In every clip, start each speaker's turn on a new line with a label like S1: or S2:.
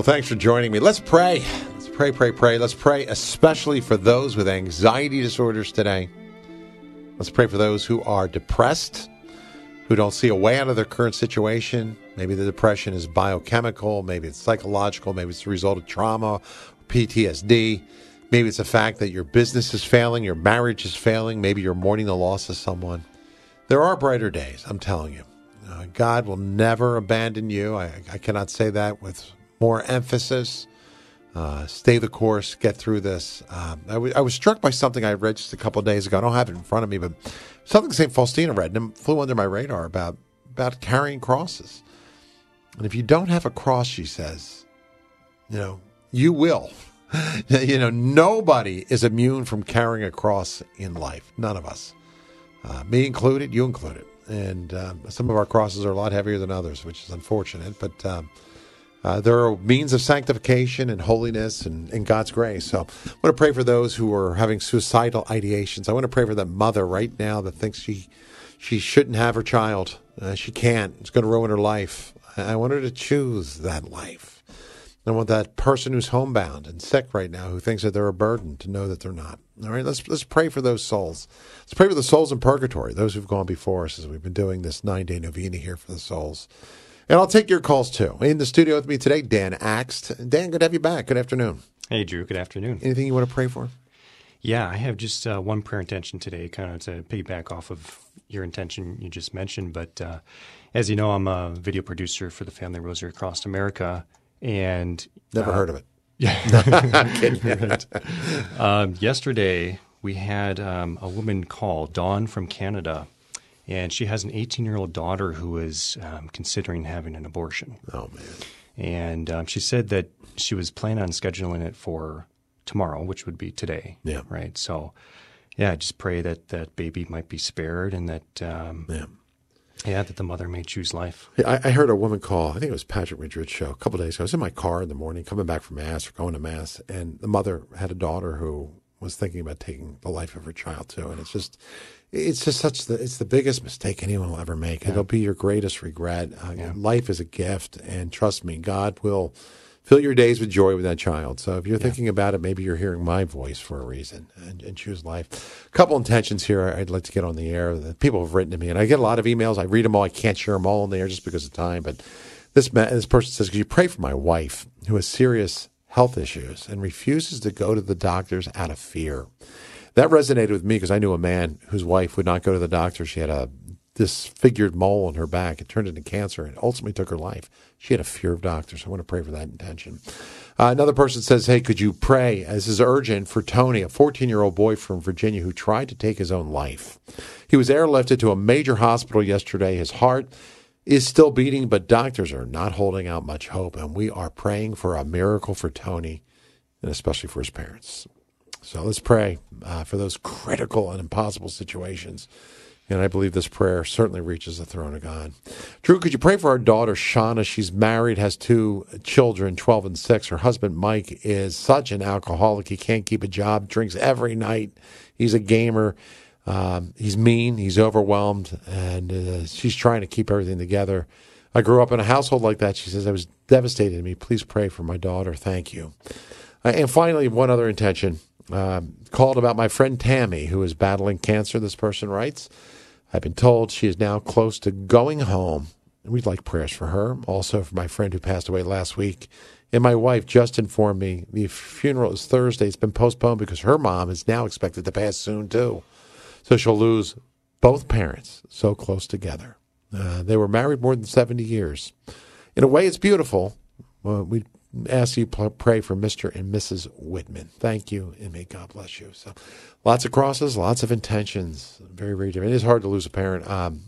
S1: Well, thanks for joining me. Let's pray. Let's pray. Let's pray especially for those with anxiety disorders today. Let's pray for those who are depressed, who don't see a way out of their current situation. Maybe the depression is biochemical, maybe it's psychological, maybe it's the result of trauma, PTSD. Maybe it's the fact that your business is failing, your marriage is failing, maybe you're mourning the loss of someone. There are brighter days, I'm telling you. God will never abandon you. I cannot say that with more emphasis. Stay the course, get through this. I was struck by something I read just a couple of days ago. I don't have it in front of me, but something St. Faustina read and it flew under my radar about carrying crosses. And if you don't have a cross, she says, you will. Nobody is immune from carrying a cross in life. None of us. Me included, you included. And some of our crosses are a lot heavier than others, which is unfortunate. But there are means of sanctification and holiness and in God's grace. So I want to pray for those who are having suicidal ideations. I want to pray for that mother right now that thinks she shouldn't have her child. She can't. It's going to ruin her life. I want her to choose that life. I want that person who's homebound and sick right now who thinks that they're a burden to know that they're not. All right, let's pray for those souls. Let's pray for the souls in purgatory, those who've gone before us as we've been doing this 9-day novena here for the souls. And I'll take your calls too. In the studio with me today, Dan Axt. Dan, good to have you back. Good afternoon.
S2: Hey, Drew. Good afternoon.
S1: Anything you want to pray for?
S2: Yeah, I have just one prayer intention today, kind of to piggyback off of your intention you just mentioned. But as you know, I'm a video producer for the Family Rosary Across America. And
S1: never heard of it.
S2: Yeah,
S1: I'm kidding.
S2: Yesterday, we had a woman call, Dawn from Canada, and she has an 18-year-old daughter who is considering having an abortion.
S1: Oh, man.
S2: And she said that she was planning on scheduling it for tomorrow, which would be today.
S1: Yeah.
S2: Right. So, yeah, just pray that that baby might be spared and that that the mother may choose life.
S1: I heard a woman call, I think it was Patrick Madrid's show, a couple of days ago. I was in my car in the morning coming back from Mass or going to Mass, and the mother had a daughter who was thinking about taking the life of her child too. And it's the biggest mistake anyone will ever make. Yeah. It'll be your greatest regret. Life is a gift, and trust me, God will fill your days with joy with that child. So if you're thinking about it, maybe you're hearing my voice for a reason and choose life. A couple intentions here I'd like to get on the air. The people have written to me, and I get a lot of emails. I read them all. I can't share them all on the air just because of time. But this person says, could you pray for my wife who has serious health issues and refuses to go to the doctors out of fear? That resonated with me because I knew a man whose wife would not go to the doctor. She had a disfigured mole on her back. It turned into cancer and ultimately took her life. She had a fear of doctors. I want to pray for that intention. Another person says, hey, could you pray, this is urgent, for Tony, a 14-year-old boy from Virginia who tried to take his own life. He was airlifted to a major hospital yesterday. His heart is still beating, but doctors are not holding out much hope, and we are praying for a miracle for Tony, and especially for his parents. So let's pray for those critical and impossible situations. And I believe this prayer certainly reaches the throne of God. Drew, could you pray for our daughter, Shauna? She's married, has 2 children, 12 and 6. Her husband, Mike, is such an alcoholic. He can't keep a job, drinks every night. He's a gamer. He's mean. He's overwhelmed. And she's trying to keep everything together. I grew up in a household like that. She says, I was devastated to me. Please pray for my daughter. Thank you. And finally, one other intention. Called about my friend Tammy, who is battling cancer, this person writes. I've been told she is now close to going home. We'd like prayers for her. Also for my friend who passed away last week. And my wife just informed me the funeral is Thursday. It's been postponed because her mom is now expected to pass soon, too. So she'll lose both parents so close together. They were married more than 70 years. In a way, it's beautiful. We ask you to pray for Mr. and Mrs. Whitman. Thank you, and may God bless you. So lots of crosses, lots of intentions. Very, very different. It is hard to lose a parent.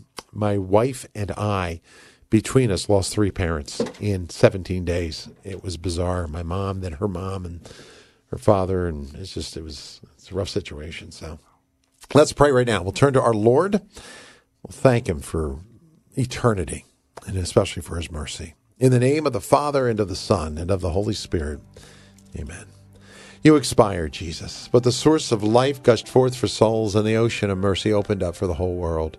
S1: My wife and I, between us, lost 3 parents in 17 days. It was bizarre. My mom, then her mom, and her father, and it's a rough situation. So let's pray right now. We'll turn to our Lord. We'll thank him for eternity, and especially for his mercy. In the name of the Father, and of the Son, and of the Holy Spirit. Amen. You expired, Jesus, but the source of life gushed forth for souls, and the ocean of mercy opened up for the whole world.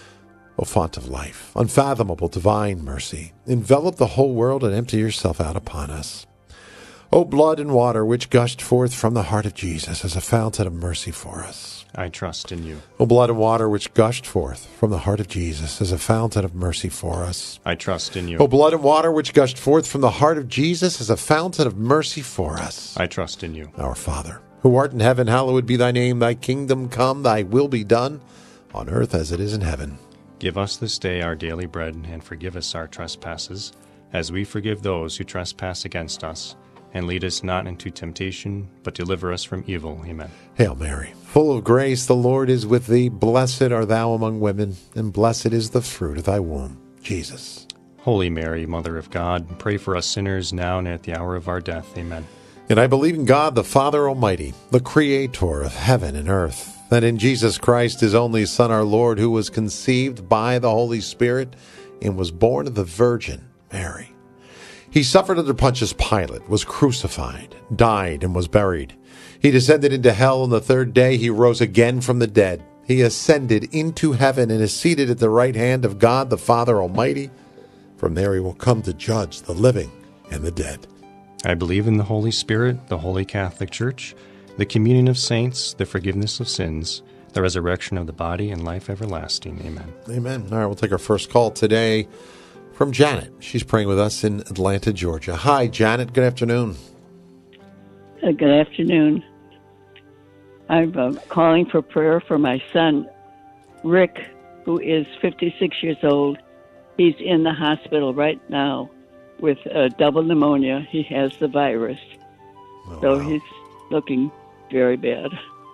S1: O font of life, unfathomable divine mercy, envelop the whole world and empty yourself out upon us. O blood and water which gushed forth from the heart of Jesus as a fountain of mercy for us.
S2: I trust in you.
S1: O blood and water which gushed forth from the heart of Jesus as a fountain of mercy for us.
S2: I trust in you.
S1: O blood and water which gushed forth from the heart of Jesus as a fountain of mercy for us.
S2: I trust in you.
S1: Our Father, who art in heaven, hallowed be thy name. Thy kingdom come, thy will be done, on earth as it is in heaven.
S2: Give us this day our daily bread, and forgive us our trespasses, as we forgive those who trespass against us. And lead us not into temptation, but deliver us from evil. Amen.
S1: Hail Mary, full of grace, the Lord is with thee. Blessed art thou among women, and blessed is the fruit of thy womb, Jesus.
S2: Holy Mary, Mother of God, pray for us sinners now and at the hour of our death. Amen.
S1: And I believe in God, the Father Almighty, the Creator of heaven and earth, that in Jesus Christ, his only Son, our Lord, who was conceived by the Holy Spirit and was born of the Virgin Mary. He suffered under Pontius Pilate, was crucified, died, and was buried. He descended into hell, and the third day he rose again from the dead. He ascended into heaven and is seated at the right hand of God the Father Almighty. From there he will come to judge the living and the dead.
S2: I believe in the Holy Spirit, the Holy Catholic Church, the communion of saints, the forgiveness of sins, the resurrection of the body, and life everlasting. Amen.
S1: Amen. All right, we'll take our first call today from Janet. She's praying with us in Atlanta, Georgia. Hi, Janet. Good afternoon.
S3: Good afternoon. I'm calling for prayer for my son, Rick, who is 56 years old. He's in the hospital right now with double pneumonia. He has the virus.
S1: Wow.
S3: He's looking very bad.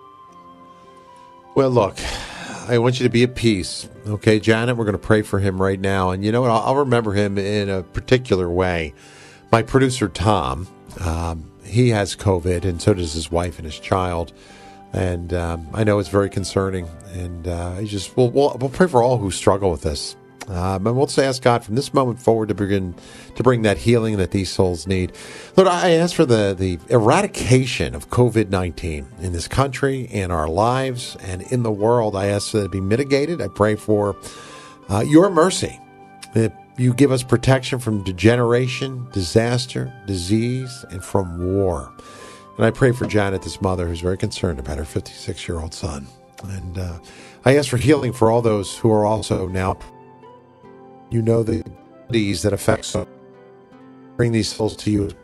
S1: Well, look, I want you to be at peace. Okay, Janet, we're going to pray for him right now. And you know what? I'll remember him in a particular way. My producer, Tom, he has COVID, and so does his wife and his child. And I know it's very concerning. And we'll pray for all who struggle with this. And we'll just ask God from this moment forward to begin to bring that healing that these souls need. Lord, I ask for the eradication of COVID-19 in this country, in our lives, and in the world. I ask that it be mitigated. I pray for your mercy, that you give us protection from degeneration, disaster, disease, and from war. And I pray for Janet, this mother, who's very concerned about her 56-year-old son. And I ask for healing for all those who are also now. You know the disease that affects us. Bring these souls to you.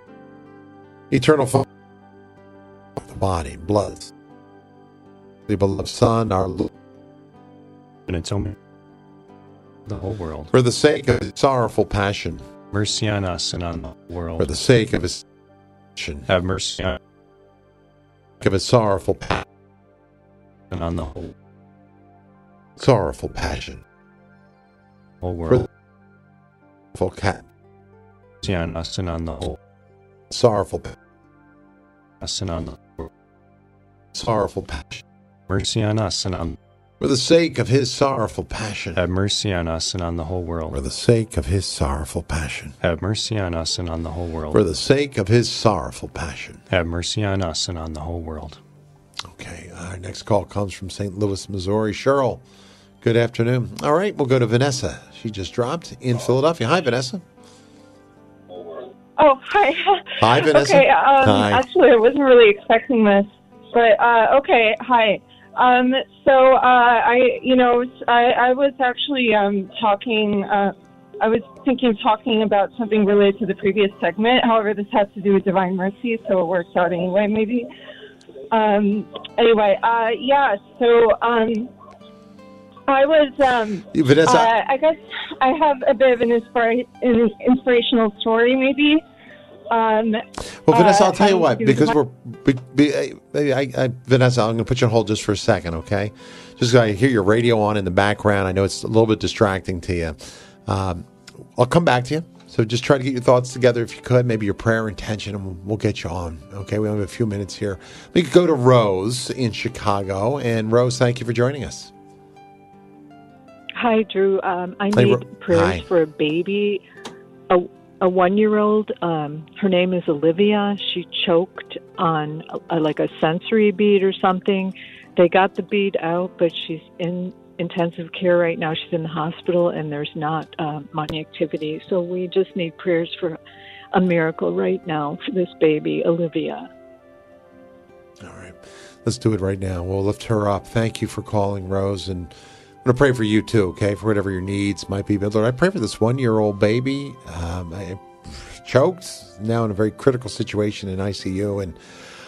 S1: Eternal Father, the body, blood, the beloved Son, our Lord.
S2: And it's only the whole world.
S1: For the sake of his sorrowful passion.
S2: Mercy on us and on the world.
S1: For the sake of his passion.
S2: Have mercy on
S1: of his sorrowful passion.
S2: And on the whole
S1: sorrowful passion.
S2: Whole world.
S1: For cat.
S2: Mercy on us and on the whole
S1: sorrowful passion.
S2: Us and on the world.
S1: Sorrowful passion.
S2: Mercy on us and on.
S1: For the sake of his sorrowful passion.
S2: Have mercy on us and on the whole world.
S1: For the sake of his sorrowful passion.
S2: Have mercy on us and on the whole world.
S1: For the sake of his sorrowful passion.
S2: Have mercy on us and on the whole world.
S1: Okay, our next call comes from St. Louis, Missouri. Cheryl, good afternoon. All right, we'll go to Vanessa. She just dropped in Philadelphia. Hi, Vanessa.
S4: Oh, hi.
S1: Hi, Vanessa.
S4: Okay,
S1: Hi.
S4: Actually, I wasn't really expecting this, but okay, hi. I was actually talking. I was thinking of talking about something related to the previous segment. However, this has to do with Divine Mercy, so it works out anyway. Maybe. Yeah. So, I was.
S1: Vanessa.
S4: I guess I have a bit of an inspirational story, maybe.
S1: Well, Vanessa, I'll tell you what, because Vanessa, I'm going to put you on hold just for a second, okay? Just I hear your radio on in the background. I know it's a little bit distracting to you. I'll come back to you. So just try to get your thoughts together if you could, maybe your prayer intention, and we'll get you on. Okay, we only have a few minutes here. We could go to Rose in Chicago. And Rose, thank you for joining us.
S5: Hi, Drew. I need prayers for a baby, a 1-year-old. Her name is Olivia. She choked on like a sensory bead or something. They got the bead out, but she's in intensive care right now. She's in the hospital, and there's not much activity. So we just need prayers for a miracle right now for this baby, Olivia.
S1: All right. Let's do it right now. We'll lift her up. Thank you for calling, Rose. And I'm going to pray for you too, okay, for whatever your needs might be. But Lord, I pray for this 1-year-old baby. I choked, now in a very critical situation in ICU. And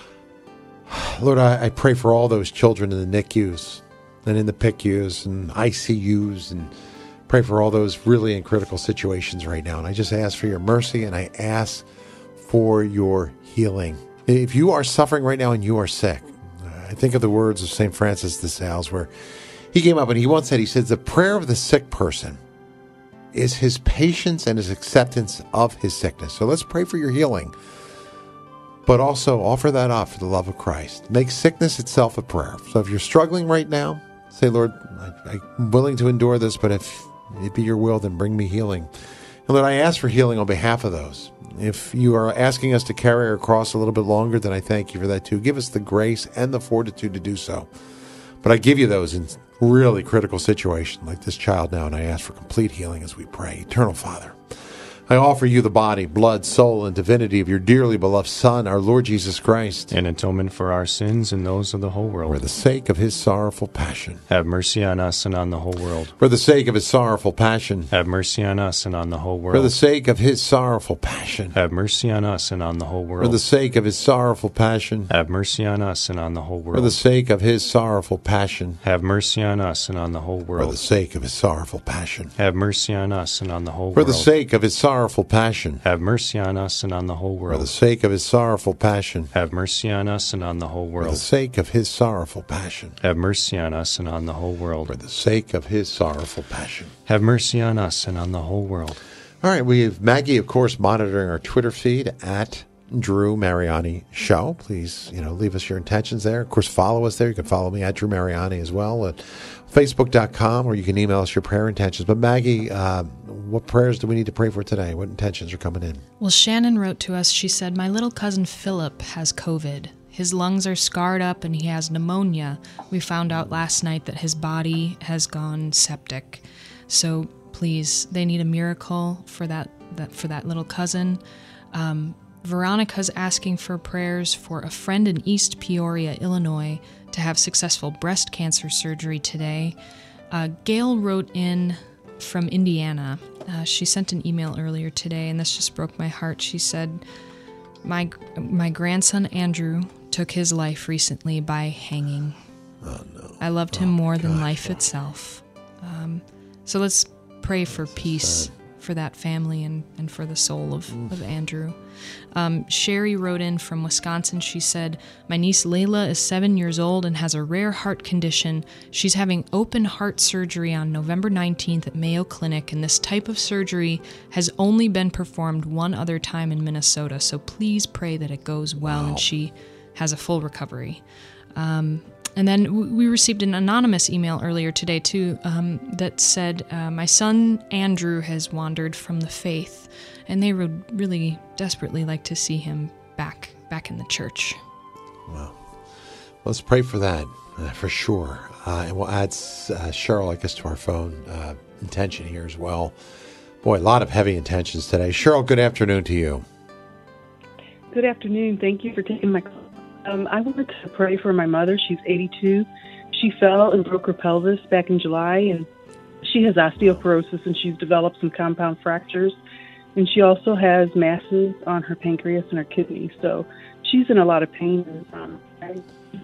S1: Lord, I pray for all those children in the NICUs and in the PICUs and ICUs, and pray for all those really in critical situations right now. And I just ask for your mercy, and I ask for your healing. If you are suffering right now and you are sick, I think of the words of St. Francis de Sales, where he came up and he once said, the prayer of the sick person is his patience and his acceptance of his sickness. So let's pray for your healing, but also offer that up for the love of Christ. Make sickness itself a prayer. So if you're struggling right now, say, Lord, I'm willing to endure this, but if it be your will, then bring me healing. And Lord, I ask for healing on behalf of those. If you are asking us to carry our cross a little bit longer, then I thank you for that too. Give us the grace and the fortitude to do so. But I give you those in really critical situations like this child now, and I ask for complete healing as we pray. Eternal Father, I offer you the body, blood, soul, and divinity of your dearly beloved Son, our Lord Jesus Christ,
S2: an atonement for our sins and those of the whole world.
S1: For the sake of his sorrowful passion.
S2: Have mercy on us and on the whole world.
S1: For the sake of his sorrowful passion.
S2: Have mercy on us and on the whole world.
S1: For the sake of his sorrowful passion.
S2: Have mercy on us and on the whole world.
S1: For the sake of his sorrowful passion.
S2: Have mercy on us and on the whole world.
S1: For the sake of his sorrowful passion.
S2: Have mercy on us and on the whole world.
S1: For the sake of his sorrowful passion.
S2: Have mercy on us and on the whole world.
S1: For the sake of his sorrowful passion.
S2: Have mercy on us and on the whole world.
S1: For the sake of his sorrowful passion.
S2: Have mercy on us and on the whole world.
S1: For the sake of his sorrowful passion.
S2: Have mercy on us and on the whole world.
S1: For the sake of his sorrowful passion.
S2: Have mercy on us and on the whole world.
S1: All right, we have Maggie, of course, monitoring our Twitter feed at Drew Mariani Show. Please, leave us your intentions there. Of course, follow us there. You can follow me at Drew Mariani as well at Facebook.com, or you can email us your prayer intentions. But Maggie, what prayers do we need to pray for today? What intentions are coming in?
S6: Well, Shannon wrote to us. She said, my little cousin Philip has COVID. His lungs are scarred up and he has pneumonia. We found out last night that his body has gone septic. So please, they need a miracle for that little cousin. Veronica's asking for prayers for a friend in East Peoria, Illinois, to have successful breast cancer surgery today. Gail wrote in from Indiana. She sent an email earlier today, and this just broke my heart. She said, my grandson Andrew took his life recently by hanging.
S1: Oh, no.
S6: I loved him more than life itself. So let's pray for peace for that family and for the soul of Andrew. Sherry wrote in from Wisconsin. She said, my niece Layla is 7 years old and has a rare heart condition. She's having open heart surgery on November 19th at Mayo Clinic, and this type of surgery has only been performed one other time in Minnesota, so please pray that it goes well and she has a full recovery. And then we received an anonymous email earlier today, too, that said, my son Andrew has wandered from the faith, and they would really desperately like to see him back in the church.
S1: Wow. Let's pray for that, for sure. And we'll add Cheryl, I guess, to our phone intention here as well. Boy, a lot of heavy intentions today. Cheryl, good afternoon to you.
S7: Good afternoon. Thank you for taking my call. I wanted to pray for my mother. She's 82. She fell and broke her pelvis back in July, and she has osteoporosis, and she's developed some compound fractures. And she also has masses on her pancreas and her kidney. So she's in a lot of pain. I'm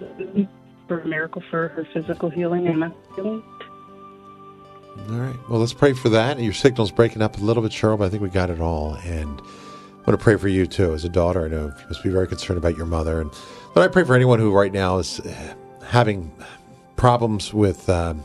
S7: for a miracle for her physical healing and mental healing.
S1: All right. Well, let's pray for that. Your signal's breaking up a little bit, Cheryl, but I think we got it all. And I want to pray for you, too. As a daughter, I know you must be very concerned about your mother. But I pray for anyone who right now is having problems with their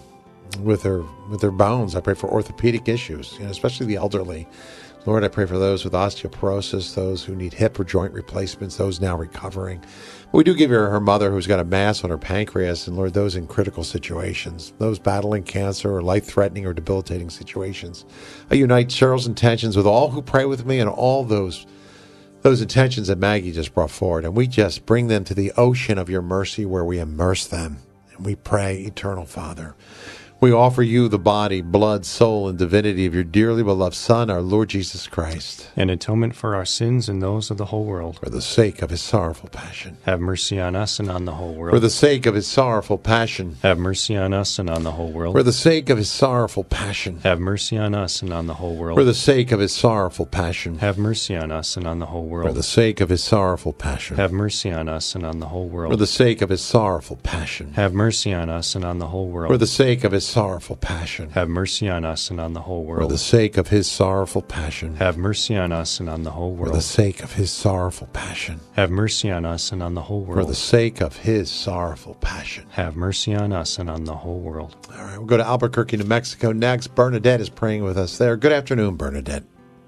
S1: bones. I pray for orthopedic issues, especially the elderly. Lord, I pray for those with osteoporosis, those who need hip or joint replacements, those now recovering. But we do give her mother who's got a mass on her pancreas, and Lord, those in critical situations, those battling cancer or life-threatening or debilitating situations. I unite Cheryl's intentions with all who pray with me and all those intentions that Maggie just brought forward, and we just bring them to the ocean of your mercy where we immerse them. And we pray, Eternal Father, We offer you the body, blood, soul, and divinity of your dearly beloved Son, our Lord Jesus Christ.
S2: An atonement for our sins and those of the whole world.
S1: For the sake of his sorrowful passion.
S2: Have mercy on us and on the whole world.
S1: For the sake of his sorrowful passion.
S2: Have mercy on us and on the whole world.
S1: For the sake of his sorrowful passion.
S2: Have mercy on us and on the whole world.
S1: For the sake of his sorrowful passion.
S2: Have mercy on us and on the whole world.
S1: For the sake of his sorrowful passion.
S2: Have mercy on us and on the whole world.
S1: For the sake of his sorrowful passion.
S2: Have mercy on us and on the whole world.
S1: For the sake of his sorrowful passion.
S2: Have mercy on us and on the whole world.
S1: For the sake of his sorrowful passion.
S2: Have mercy on us and on the whole world.
S1: For the sake of his sorrowful passion.
S2: Have mercy on us and on the whole world.
S1: For the sake of his sorrowful passion.
S2: Have mercy on us and on the whole world.
S1: All right, we'll go to Albuquerque, New Mexico next. Bernadette is praying with us there. Good afternoon, Bernadette.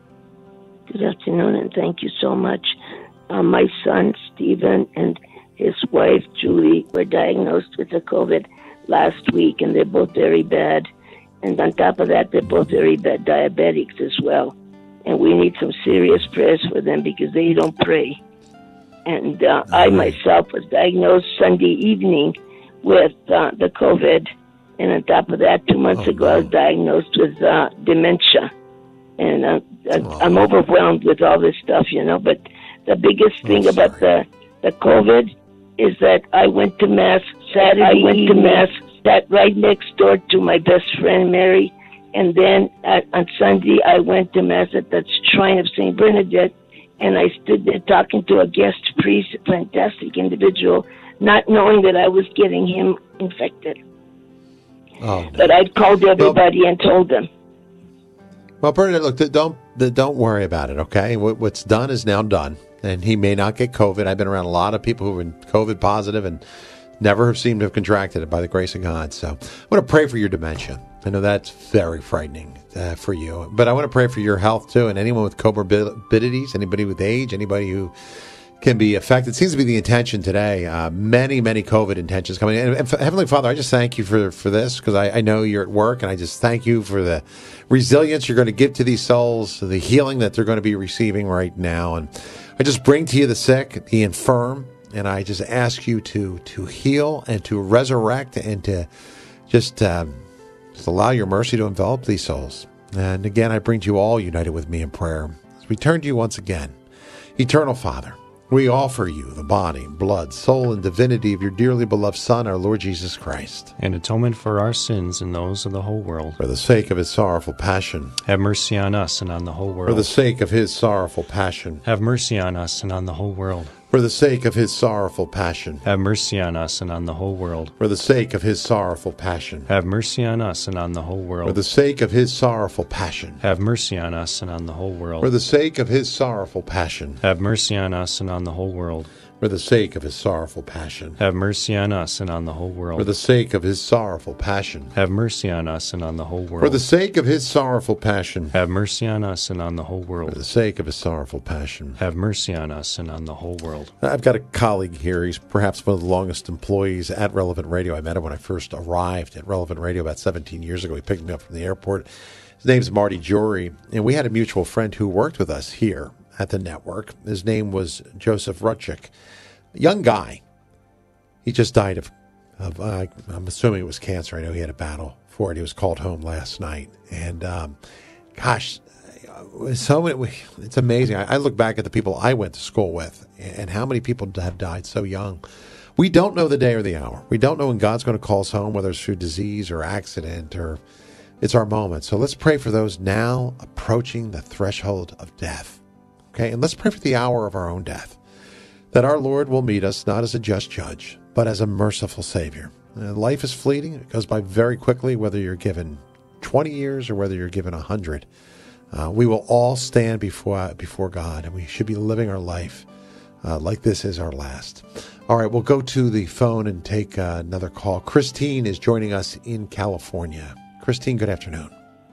S8: Good afternoon, and thank you so much. My son, Stephen, and his wife, Julie, were diagnosed with the COVID last week, and they're both very bad. And on top of that, they're both very bad diabetics as well. And we need some serious prayers for them because they don't pray. And I myself was diagnosed Sunday evening with the COVID. And on top of that, 2 months ago, I was diagnosed with dementia. And I'm overwhelmed with all this stuff, But the biggest thing about the COVID is that I went to Mass Saturday evening. Sat right next door to my best friend, Mary. And then on Sunday, I went to Mass at the Shrine of St. Bernadette, and I stood there talking to a guest priest, a fantastic individual, not knowing that I was getting him infected.
S1: Oh, no.
S8: But I called everybody and told them.
S1: Well, Bernadette, look, don't worry about it, okay? What's done is now done, and he may not get COVID. I've been around a lot of people who've been COVID positive and never have seemed to have contracted it by the grace of God. So I want to pray for your dementia. I know that's very frightening for you, but I want to pray for your health too, and anyone with comorbidities, anybody with age, anybody who can be affected. It seems to be the intention today. Many COVID intentions coming in. And Heavenly Father, I just thank you for this, because I know you're at work, and I just thank you for the resilience you're going to give to these souls, the healing that they're going to be receiving right now. And I just bring to you the sick, the infirm, and I just ask you to heal and to resurrect and to just allow your mercy to envelop these souls. And again, I bring to you all united with me in prayer. As we turn to you once again, Eternal Father, we offer you the body, blood, soul, and divinity of your dearly beloved Son, our Lord Jesus Christ.
S2: An atonement for our sins and those of the whole world.
S1: For the sake of his sorrowful passion.
S2: Have mercy on us and on the whole world.
S1: For the sake of his sorrowful passion.
S2: Have mercy on us and on the whole world.
S1: For the sake of his sorrowful passion.
S2: Have mercy on us and on the whole world.
S1: For the sake of his sorrowful passion.
S2: Have mercy on us and on the whole world.
S1: For the sake of his sorrowful passion.
S2: Have mercy on us and on the whole world.
S1: For the sake of his sorrowful passion.
S2: Have mercy on us and on the whole world.
S1: For the sake of his sorrowful passion.
S2: Have mercy on us and on the whole world.
S1: For the sake of his sorrowful passion.
S2: Have mercy on us and on the whole world.
S1: For the sake of his sorrowful passion.
S2: Have mercy on us and on the whole world.
S1: For the sake of his sorrowful passion.
S2: Have mercy on us and on the whole world.
S1: I've got a colleague here. He's perhaps one of the longest employees at Relevant Radio. I met him when I first arrived at Relevant Radio about 17 years ago. He picked me up from the airport. His name's Marty Jory, and we had a mutual friend who worked with us here at the network. His name was Joseph Rutchick. Young guy. He just died of I'm assuming it was cancer. I know he had a battle for it. He was called home last night. And, it's amazing. I look back at the people I went to school with and how many people have died so young. We don't know the day or the hour. We don't know when God's going to call us home, whether it's through disease or accident or it's our moment. So let's pray for those now approaching the threshold of death. Okay? And let's pray for the hour of our own death, that our Lord will meet us not as a just judge, but as a merciful Savior. Life is fleeting. It goes by very quickly, whether you're given 20 years or whether you're given 100. We will all stand before God, and we should be living our life like this is our last. All right, we'll go to the phone and take another call. Christine is joining us in California. Christine, good afternoon.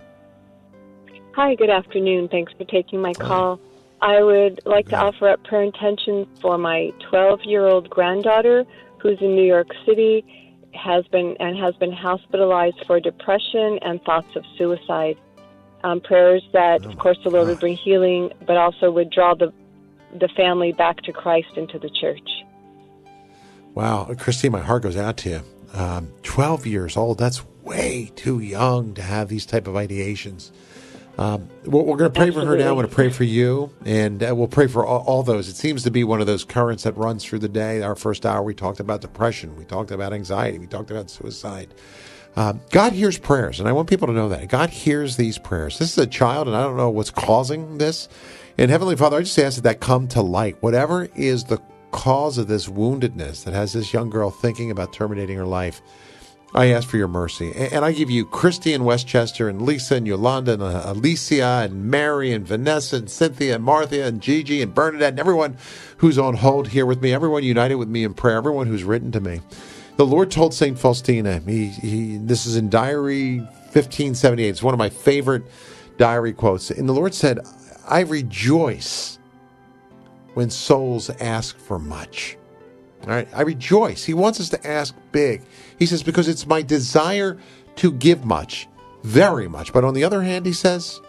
S9: Hi, good afternoon. Thanks for taking my call. I would like to offer up prayer intentions for my 12-year-old granddaughter who's in New York City, has been hospitalized for depression and thoughts of suicide. Prayers that, of course, the Lord would bring healing, but also would draw the family back to Christ and to the church.
S1: Wow. Christine, my heart goes out to you. 12 years old, that's way too young to have these type of ideations. We're going to pray for her now. I'm going to pray for you, and we'll pray for all those. It seems to be one of those currents that runs through the day. Our first hour, we talked about depression. We talked about anxiety. We talked about suicide. God hears prayers, and I want people to know that. God hears these prayers. This is a child, and I don't know what's causing this. And Heavenly Father, I just ask that come to light. Whatever is the cause of this woundedness that has this young girl thinking about terminating her life, I ask for your mercy. And I give you Christy in Westchester, and Lisa and Yolanda and Alicia and Mary and Vanessa and Cynthia and Martha and Gigi and Bernadette and everyone who's on hold here with me, everyone united with me in prayer, everyone who's written to me. The Lord told St. Faustina, this is in Diary 1578. It's one of my favorite diary quotes. And the Lord said, I rejoice when souls ask for much. All right, I rejoice. He wants us to ask big. He says, because it's my desire to give much, very much. But on the other hand, he says,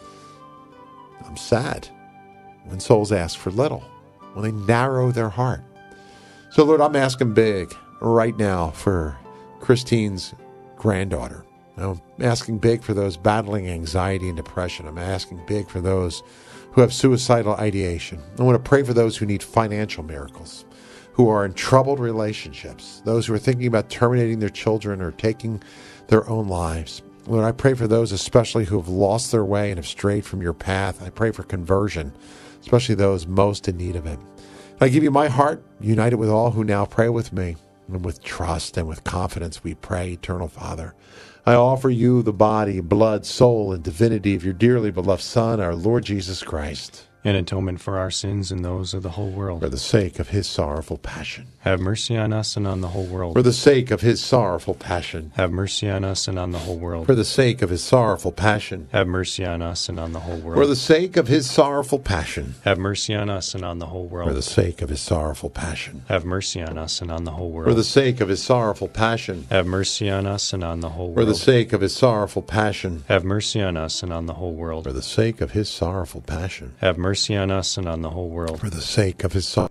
S1: I'm sad when souls ask for little, when they narrow their heart. So, Lord, I'm asking big right now for Christine's granddaughter. I'm asking big for those battling anxiety and depression. I'm asking big for those who have suicidal ideation. I want to pray for those who need financial miracles, who are in troubled relationships, those who are thinking about terminating their children or taking their own lives. Lord, I pray for those especially who have lost their way and have strayed from your path. I pray for conversion, especially those most in need of it. I give you my heart, united with all who now pray with me, and with trust and with confidence we pray, Eternal Father. I offer you the body, blood, soul, and divinity of your dearly beloved Son, our Lord Jesus Christ,
S2: an atonement for our sins and those of the whole world.
S1: For the sake of his sorrowful passion.
S2: Have mercy on us and on the whole world.
S1: For the sake of his sorrowful passion.
S2: Have mercy on us and on the whole world.
S1: For the sake of his sorrowful passion.
S2: Have mercy on us and on the whole world.
S1: For the sake of his sorrowful passion.
S2: Have mercy on us and on the whole world.
S1: For the sake of his sorrowful passion.
S2: Have mercy on us and on the whole world.
S1: For the sake of his sorrowful passion.
S2: Have mercy on us and on the whole world.
S1: For the sake of his sorrowful passion.
S2: Have mercy on us and on the whole world.
S1: For the sake of his sorrowful passion.
S2: Have mercy on us and on the whole world.
S1: For the sake of his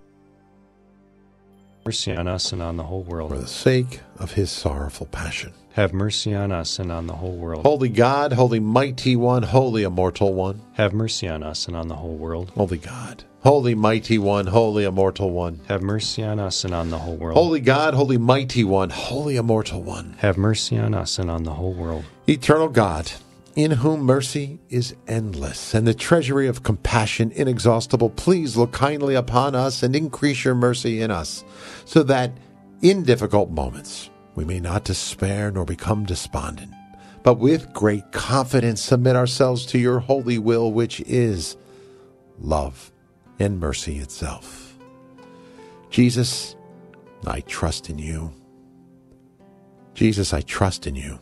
S2: mercy on us and on the whole world.
S1: For the sake of his sorrowful passion.
S2: Have mercy on us and on the whole world.
S1: Holy God, holy mighty one, holy immortal one.
S2: Have mercy on us and on the whole world.
S1: Holy God, holy mighty one, holy immortal one.
S2: Have mercy on us and on the whole world.
S1: Holy God, holy mighty one, holy immortal one.
S2: Have mercy on us and on the whole world.
S1: Eternal God, in whom mercy is endless, and the treasury of compassion inexhaustible, please look kindly upon us and increase your mercy in us, so that in difficult moments we may not despair nor become despondent, but with great confidence submit ourselves to your holy will, which is love and mercy itself. Jesus, I trust in you. Jesus, I trust in you.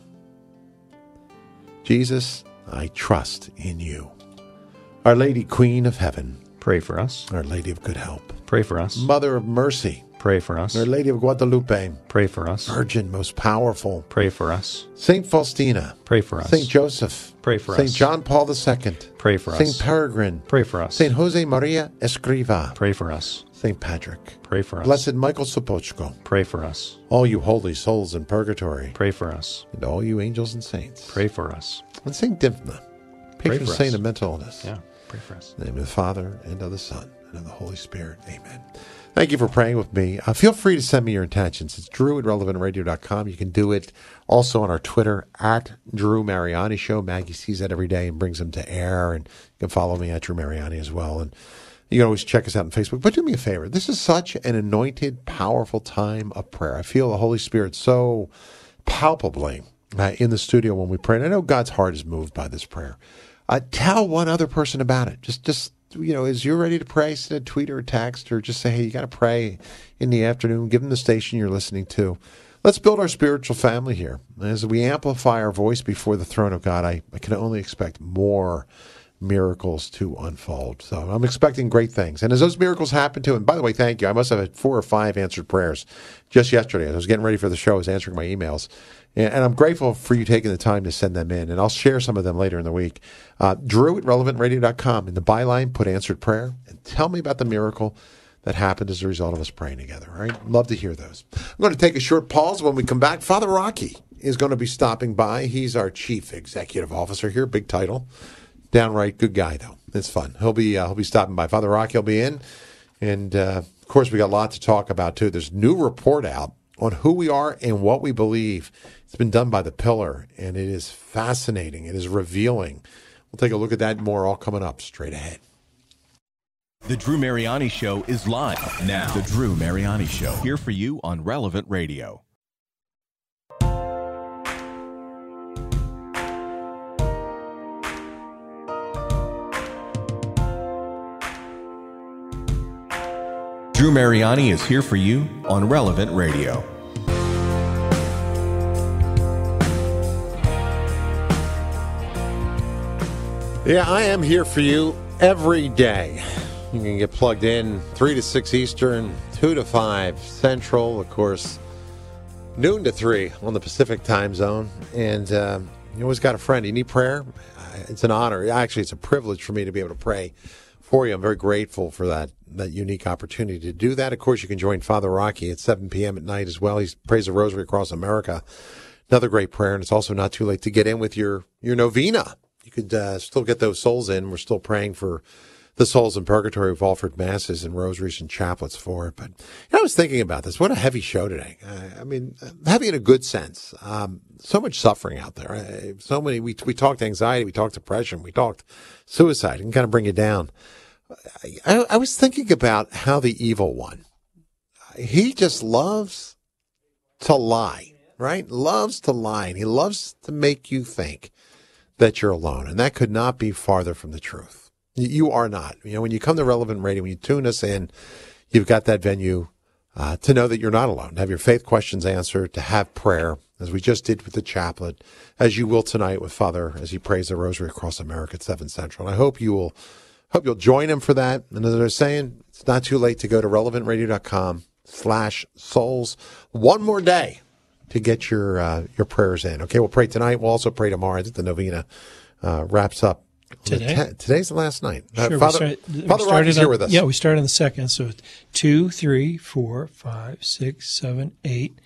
S1: Jesus, I trust in you. Our Lady, Queen of Heaven,
S2: pray for us.
S1: Our Lady of Good Help,
S2: pray for us.
S1: Mother of Mercy,
S2: pray for us.
S1: Our Lady of Guadalupe,
S2: pray for us.
S1: Virgin most powerful,
S2: pray for us.
S1: Saint Faustina,
S2: pray for us.
S1: Saint Joseph,
S2: pray for us.
S1: Saint John Paul II,
S2: pray for us.
S1: Saint Peregrine,
S2: pray for us.
S1: Saint Jose Maria Escriva,
S2: pray for us.
S1: Saint Patrick,
S2: pray for us.
S1: Blessed Michael Sopochko,
S2: pray for us.
S1: All you holy souls in purgatory,
S2: pray for us.
S1: And all you angels and saints,
S2: pray for us.
S1: And Saint Dymphna, patron saint of mental illness,
S2: yeah, pray for us.
S1: In the name of the Father, and of the Son, and of the Holy Spirit. Amen. Thank you for praying with me. Feel free to send me your intentions. It's drew@relevantradio.com. You can do it also on our Twitter, @Drew Mariani Show. Maggie sees that every day and brings them to air. And you can follow me at Drew Mariani as well. And you can always check us out on Facebook. But do me a favor. This is such an anointed, powerful time of prayer. I feel the Holy Spirit so palpably in the studio when we pray. And I know God's heart is moved by this prayer. Tell one other person about it. Just as you're ready to pray, send a tweet or a text, or just say, hey, you got to pray in the afternoon. Give them the station you're listening to. Let's build our spiritual family here. As we amplify our voice before the throne of God, I can only expect more miracles to unfold. So I'm expecting great things. And as those miracles happen too, and by the way, thank you. I must have had 4 or 5 answered prayers just yesterday. As I was getting ready for the show, I was answering my emails. And I'm grateful for you taking the time to send them in. And I'll share some of them later in the week. Drew@relevantradio.com. In the byline, put answered prayer. And tell me about the miracle that happened as a result of us praying together. All right? Love to hear those. I'm going to take a short pause. When we come back, Father Rocky is going to be stopping by. He's our chief executive officer here, big title. Downright good guy, though. It's fun. He'll be stopping by. Father Rocky will be in. And, of course, we got a lot to talk about, too. There's a new report out on who we are and what we believe. It's been done by The Pillar, and it is fascinating. It is revealing. We'll take a look at that more, all coming up straight ahead.
S10: The Drew Mariani Show is live now. The Drew Mariani Show, here for you on Relevant Radio. Drew Mariani is here for you on Relevant Radio.
S1: Yeah, I am here for you every day. You can get plugged in 3 to 6 Eastern, 2 to 5 Central, of course, noon to 3 on the Pacific time zone. And you always got a friend. You need prayer? It's an honor. Actually, it's a privilege for me to be able to pray for you. I'm very grateful for that unique opportunity to do that. Of course, you can join Father Rocky at 7 p.m. at night as well. He prays the Rosary across America. Another great prayer, and it's also not too late to get in with your novena. You could still get those souls in. We're still praying for the souls in purgatory. We've offered masses and rosaries and chaplets for it. But I was thinking about this. What a heavy show today. I mean, heavy in a good sense. So much suffering out there. So many. We talked anxiety. We talked depression. We talked suicide. And kind of bring you down. I was thinking about how the evil one, he just loves to lie, right? Loves to lie. And he loves to make you think that you're alone. And that could not be farther from the truth. You are not. When you come to Relevant Radio, when you tune us in, you've got that venue to know that you're not alone, to have your faith questions answered, to have prayer, as we just did with the chaplet, as you will tonight with Father, as he prays the Rosary across America at 7 Central. And I hope you'll join him for that. And as they're saying, it's not too late to go to relevantradio.com/souls. One more day to get your prayers in. Okay, we'll pray tonight. We'll also pray tomorrow. I think the novena wraps up today. Today's the last night.
S11: Sure,
S1: Father Rocky's here with us.
S11: Yeah, we started on the second. So 2, 3, 4, 5, 6, 7, 8,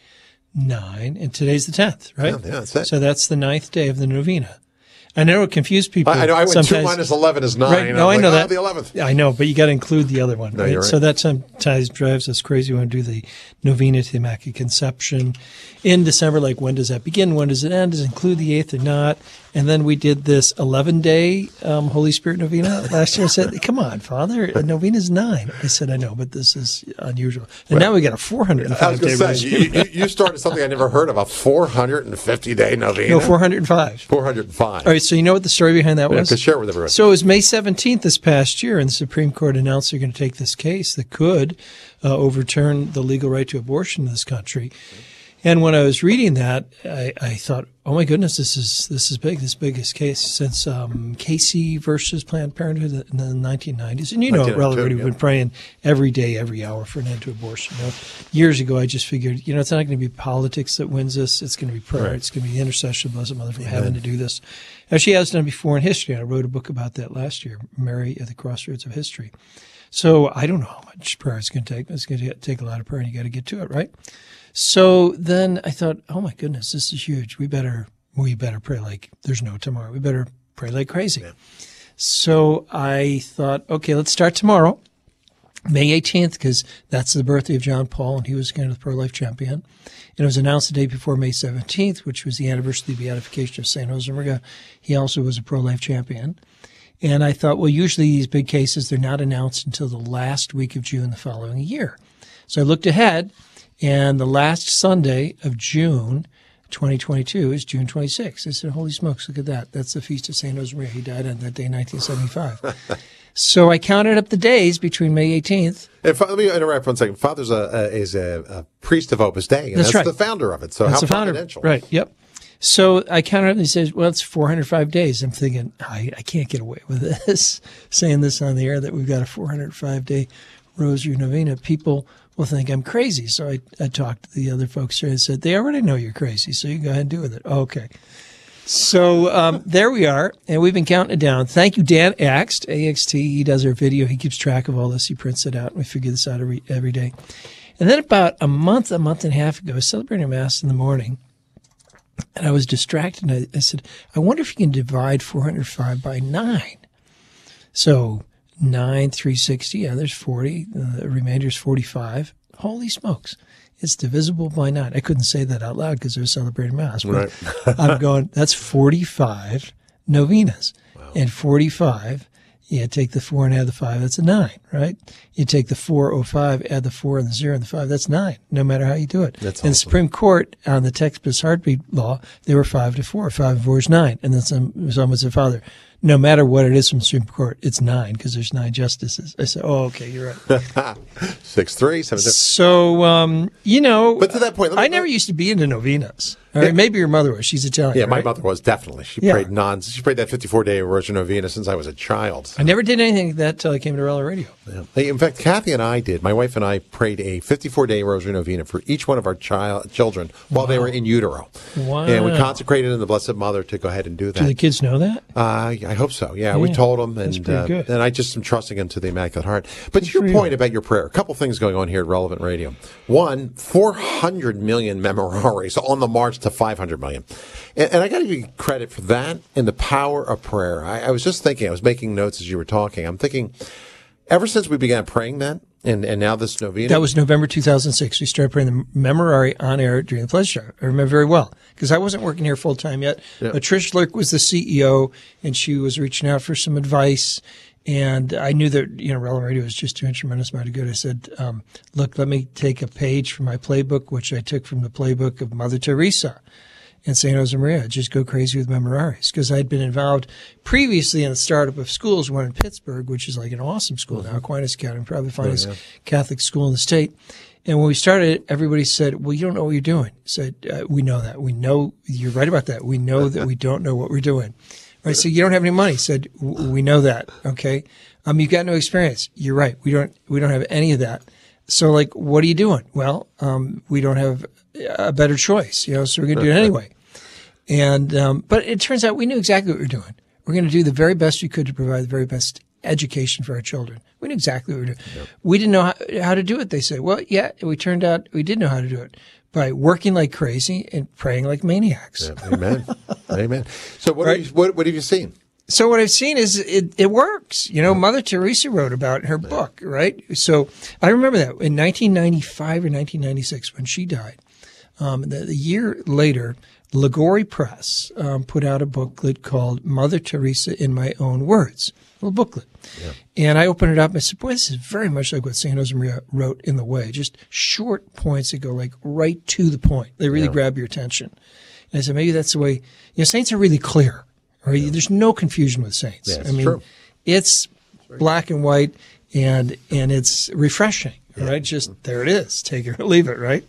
S11: 9, and today's the 10th, right?
S1: Yeah, that's it.
S11: So that's the 9th day of the novena. I know it confused people.
S1: I know. I went 2 minus 11 is 9.
S11: Right? No, I know that.
S1: The 11th.
S11: I know, but you got to include the other one.
S1: No,
S11: right?
S1: you're right.
S11: So that sometimes drives us crazy when we do the novena to the Immaculate Conception in December. Like, when does that begin? When does it end? Does it include the 8th or not? And then we did this 11-day Holy Spirit novena last year. I said, "Come on, Father, a novena is 9." I said, "I know, but this is unusual." And now we got a 405-day.
S1: I was going to say, you started something I never heard of, a 450-day novena.
S11: No, 405.
S1: 405.
S11: All right, so you know what the story behind that was?
S1: Yeah, share it with everyone.
S11: So it was May 17th this past year, and the Supreme Court announced they're going to take this case that could overturn the legal right to abortion in this country. And when I was reading that, I thought, oh my goodness, this is big, this biggest case since Casey versus Planned Parenthood in the 1990s. And we've been praying every day, every hour for an end to abortion. Years ago, I just figured, it's not going to be politics that wins this. It's going to be prayer. Right. It's going to be the intercession of Blessed Mother from heaven to do this, as she has done before in history. I wrote a book about that last year, Mary at the Crossroads of History. So I don't know how much prayer it's going to take. It's going to take a lot of prayer, and you got to get to it, right? So then I thought, oh my goodness, this is huge. We better pray like there's no tomorrow. We better pray like crazy. Yeah. So I thought, okay, let's start tomorrow, May 18th, because that's the birthday of John Paul, and he was kind of the pro-life champion. And it was announced the day before May 17th, which was the anniversary of the beatification of St. Josemaria. He also was a pro-life champion. And I thought, well, usually these big cases, they're not announced until the last week of June the following year. So I looked ahead. And the last Sunday of June 2022 is June 26th. I said, holy smokes, look at that. That's the feast of St. Josemaria. He died on that day, 1975. So I counted up the days between May 18th.
S1: Let me interrupt for 1 second. Father's is a priest of Opus Dei, and that's right. The founder of it. So that's how providential.
S11: Right, yep. So I counted up and he says, well, it's 405 days. I'm thinking, I can't get away with this, saying this on the air that we've got a 405-day Rosary Novena. People will think I'm crazy. So I talked to the other folks here and said, they already know you're crazy, so you can go ahead and do with it. Okay. So there we are, and we've been counting it down. Thank you, Dan Axt, AXT. He does our video. He keeps track of all this. He prints it out, and we figure this out every day. And then about a month and a half ago, I was celebrating Mass in the morning, And I was distracted. And I said, I wonder if you can divide 405 by 9. So 9, 360, yeah, there's 40. The remainder is 45. Holy smokes. It's divisible by 9. I couldn't say that out loud because I was celebrating Mass. But right. I'm going, that's 45 novenas. Wow. And 45, you take the 4 and add the 5, that's a 9, right? You take the 405, add the 4 and the 0 and the 5, that's 9, no matter how you do it.
S1: That's
S11: awesome. And the Supreme Court, on the Texas heartbeat law, they were 5 to 4. 5 and 4 is 9. And then someone said, Father, no matter what it is from the Supreme Court, it's 9 because there's 9 justices. I said, oh, okay, you're right.
S1: 6-3, 7-6.
S11: So,
S1: but to that point,
S11: I never used to be into novenas. All right, maybe your mother was. She's Italian.
S1: Yeah,
S11: right?
S1: my mother was, definitely. She prayed that 54-day Rosary Novena since I was a child.
S11: I never did anything like that until I came to Relevant Radio.
S1: Yeah. In fact, Kathy and I did. My wife and I prayed a 54-day Rosary Novena for each one of our children while they were in utero.
S11: Wow.
S1: And we consecrated in the Blessed Mother to go ahead and do that.
S11: Do the kids know that?
S1: I hope so. Yeah, we told them. And,
S11: that's pretty good.
S1: And I just am trusting into the Immaculate Heart. But to your point about your prayer, a couple things going on here at Relevant Radio. One, 400 million memoraries on the march to 500 million. And I got to give you credit for that and the power of prayer. I was just thinking, I was making notes as you were talking. I'm thinking, ever since we began praying that, and now this novena.
S11: That was November 2006. We started praying the Memorare on air during the pledge drive. I remember very well because I wasn't working here full time yet. Yeah. Trish Lurk was the CEO, and she was reaching out for some advice. And I knew that, Relevant Radio was just doing a tremendous amount of good. I said, look, let me take a page from my playbook, which I took from the playbook of Mother Teresa and St. Josemaria. Just go crazy with memoraries. Because I'd been involved previously in the startup of schools, one in Pittsburgh, which is like an awesome school now, Aquinas Academy, probably the finest Catholic school in the state. And when we started, everybody said, well, you don't know what you're doing. I said, we know that. We know, you're right about that. We know that we don't know what we're doing. Right, so you don't have any money. Said, we know that. Okay, you've got no experience. You're right. We don't have any of that. So, what are you doing? Well, we don't have a better choice. So we're going to do it anyway. And but it turns out we knew exactly what we were doing. We're going to do the very best we could to provide the very best education for our children. We knew exactly what we were doing. Yep. We didn't know how to do it. They said, well, yeah, we turned out we did know how to do it. By working like crazy and praying like maniacs.
S1: Yeah, amen. Amen. So what have you seen?
S11: So what I've seen is it works. Mother Teresa wrote about it in her book, right? So I remember that in 1995 or 1996 when she died. The year later, Liguori Press put out a booklet called Mother Teresa in My Own Words, a little booklet. Yeah. And I opened it up and I said, boy, this is very much like what St. Josemaria wrote in The Way, just short points that go right to the point. They really grab your attention. And I said, maybe that's the way, saints are really clear. Right? Yeah. There's no confusion with saints.
S1: Yeah, true.
S11: It's black and white and it's refreshing, right? Just there it is. Take it or leave it, right?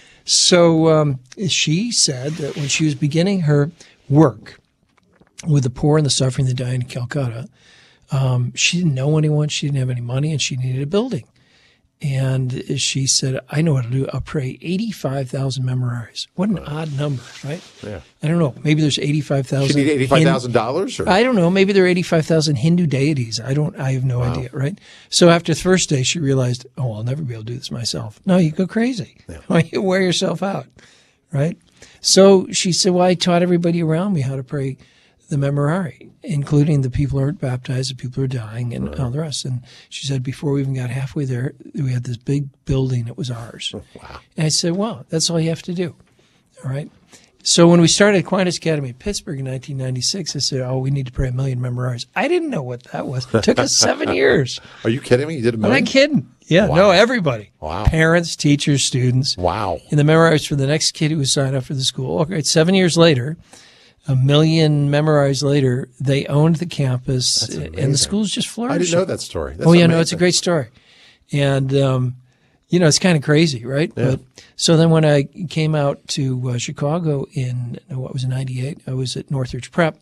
S11: So she said that when she was beginning her work with the poor and the suffering, the dying in Calcutta, she didn't know anyone, she didn't have any money, and she needed a building. And she said, I know what to do. I'll pray 85,000 memoraries. What an odd number, right? Yeah. I don't know. Maybe there's 85,000.
S1: She need $85,000?
S11: I don't know. Maybe there are 85,000 Hindu deities. I have no idea, right? So after the first day, she realized, I'll never be able to do this myself. No, you go crazy. Yeah. You wear yourself out, right? So she said, well, I taught everybody around me how to pray the Memorare, including the people who are baptized, the people who are dying, and all the rest. And she said, before we even got halfway there, we had this big building that was ours. Oh, wow. And I said, wow, that's all you have to do. All right. So when we started Aquinas Academy in Pittsburgh in 1996, I said, we need to pray 1 million memoraries. I didn't know what that was. It took us 7 years.
S1: Are you kidding me? You did 1 million?
S11: I'm not kidding. Yeah, wow. No, everybody.
S1: Wow.
S11: Parents, teachers, students.
S1: Wow.
S11: And the memoraries for the next kid who was signed up for the school. Okay, 7 years later, 1 million memorized later, they owned the campus, and the school's just flourishing.
S1: I didn't know that story. That's
S11: amazing. No, it's a great story. And, it's kind of crazy, right?
S1: Yeah.
S11: But so then when I came out to Chicago in, 98, I was at Northridge Prep,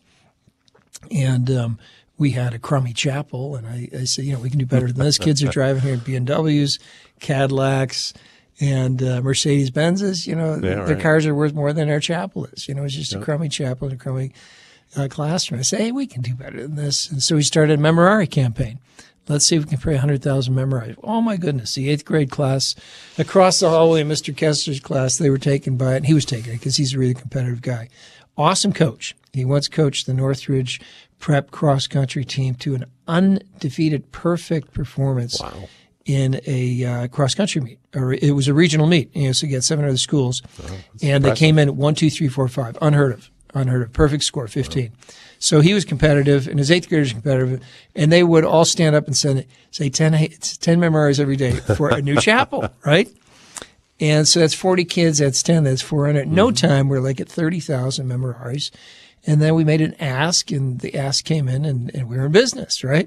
S11: and we had a crummy chapel, and I said, we can do better than this. Kids are driving here in BMWs, Cadillacs, and Mercedes-Benzes, their cars are worth more than our chapel is. It's just a crummy chapel and a crummy classroom. I say, hey, we can do better than this. And so we started a Memorare campaign. Let's see if we can pray 100,000 memorized. Oh, my goodness. The 8th grade class, across the hallway in Mr. Kessler's class, they were taken by it. And he was taking it because he's a really competitive guy. Awesome coach. He once coached the Northridge Prep cross-country team to an undefeated, perfect performance in a cross-country meet. Or it was a regional meet. So you got 7 other schools. And they came in 1, 2, 3, 4, 5. Unheard of. Perfect score, 15. So he was competitive, and his 8th graders were competitive, and they would all stand up and say 10 memoirs every day for a new chapel, right? And so that's 40 kids, that's 10, that's 400. No time, we're like at 30,000 memoirs. And then we made an ask, and the ask came in, and we were in business, right?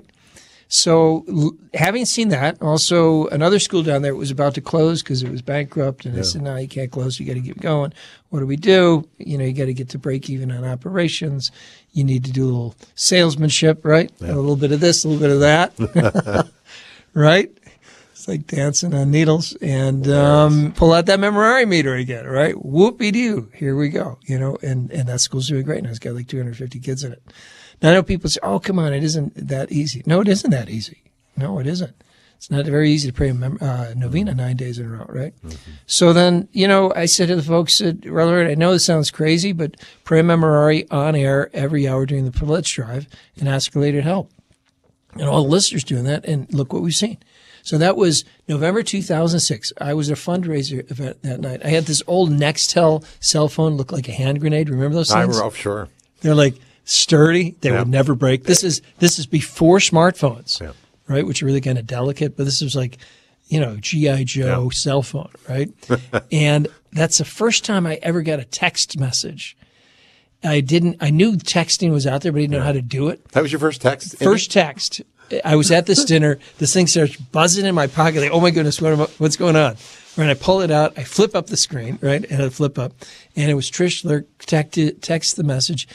S11: So having seen that, also another school down there was about to close because it was bankrupt, and I said, no, you can't close. You got to keep going. What do we do? You got to get to break even on operations. You need to do a little salesmanship, right? A little bit of this, a little bit of that, right? It's like dancing on needles, and pull out that memorare meter again, right? Whoopie-doo, here we go, and that school's doing great now. It's got like 250 kids in it. Now, I know people say, oh, come on, it isn't that easy. No, it isn't that easy. No, it isn't. It's not very easy to pray a novena 9 days in a row, right? Mm-hmm. So then, I said to the folks at Rutherford, I know this sounds crazy, but pray memorare on air every hour during the pledge drive and ask related help. And all the listeners doing that, and look what we've seen. So that was November 2006. I was at a fundraiser event that night. I had this old Nextel cell phone, looked like a hand grenade. Remember those things?
S1: Sure.
S11: They're like sturdy. They would never break. This is before smartphones, right? Which are really kind of delicate. But this was like, G.I. Joe cell phone, right? And that's the first time I ever got a text message. I knew texting was out there, but I didn't know how to do it.
S1: That was your first text?
S11: First text. I was at this dinner. This thing starts buzzing in my pocket. Like, oh my goodness, what's going on? Right, I pull it out. I flip up the screen, right, and I flip up, and it was Trish Lurk text the message,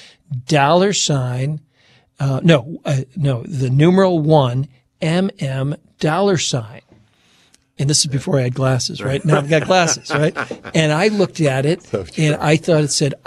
S11: $, the numeral 1 $. And this is before I had glasses, right? Now I've got glasses, right? And I looked at it, and I thought it said